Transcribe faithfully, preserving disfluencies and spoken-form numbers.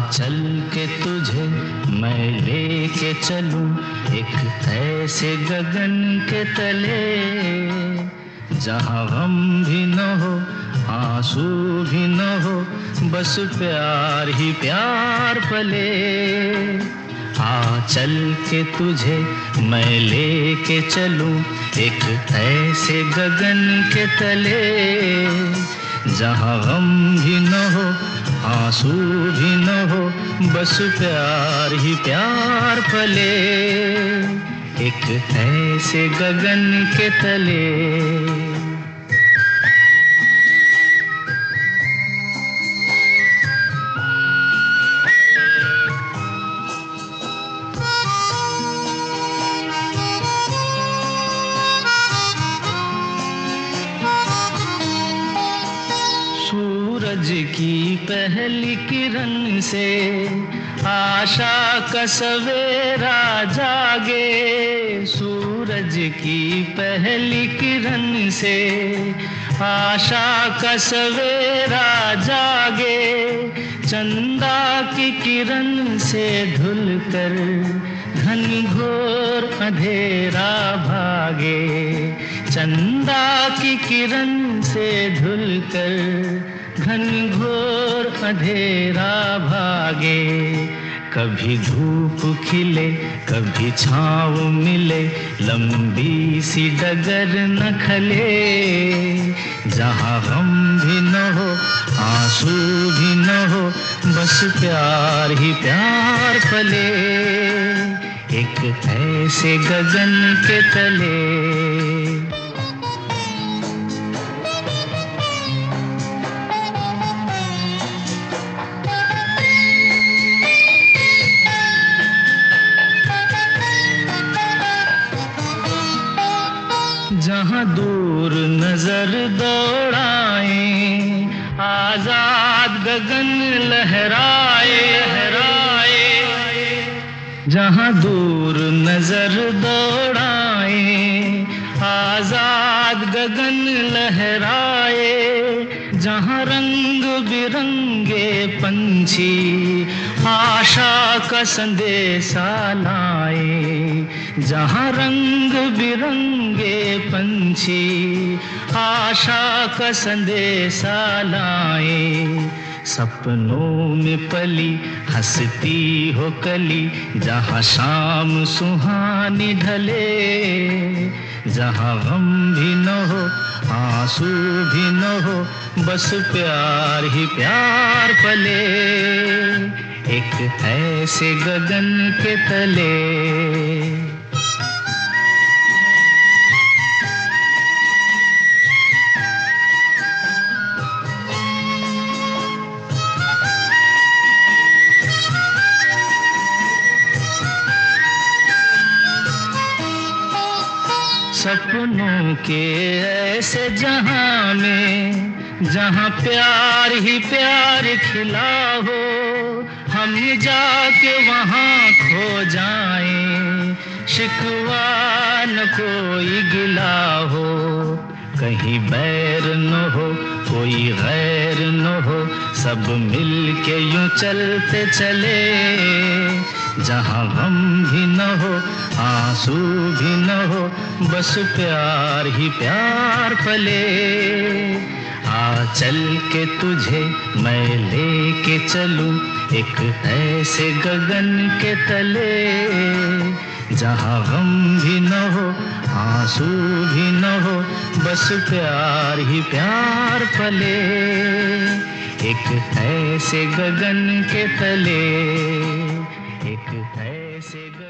चल के तुझे मैं लेके चलूं एक ऐसे गगन के तले, जहाँ गम भी न हो आंसू भी न हो, बस प्यार ही प्यार पले। आ चल के तुझे मैं लेके चलूं एक ऐसे गगन के तले, जहाँ गम भी न हो आंसू भी न हो, बस प्यार ही प्यार पले, एक ऐसे गगन के तले। सूरज की पहली किरण से आशा का सवेरा जागे, सूरज की पहली किरण से आशा का सवेरा जागे, चंदा की किरण से धुलकर घनघोर अंधेरा भागे, चंदा की किरण से धुलकर घनघोर अंधेरा भागे। कभी धूप खिले कभी छाँव मिले, लंबी सी डगर न खले, जहाँ गम भी न हो आंसू भी न हो, बस प्यार ही प्यार पले, एक ऐसे गगन के तले। जहाँ दूर नजर दौड़ाए आजाद गगन लहराए लहराए, जहाँ दूर नजर दौड़ाए आजाद गगन लहराए, जहाँ रंग बिरंगे पंछी आशा का संदेशा लाए, जहाँ रंग बिरंगे पंछी आशा का संदेशा लाए, सपनों में पली हंसती हो कली, जहाँ शाम सुहानी ढले, जहाँ गम भी न हो आंसू भी न हो, बस प्यार ही प्यार पले, एक ऐसे गगन के तले। सपनों के ऐसे जहां में, जहां प्यार ही प्यार खिला हो, हम जाके वहां खो जाएं, शिकवा न कोई गिला हो, कहीं बैर न हो कोई गैर न हो, सब मिल के यूं चलते चले, जहाँ गम भी न हो आंसू भी न हो, बस प्यार ही प्यार पले। आ चल के तुझे मैं लेके चलूं एक ऐसे गगन के तले, जहाँ गम भी न हो आंसू भी न हो, बस प्यार ही प्यार पले, एक ऐसे गगन के तले, एक ऐसे गगन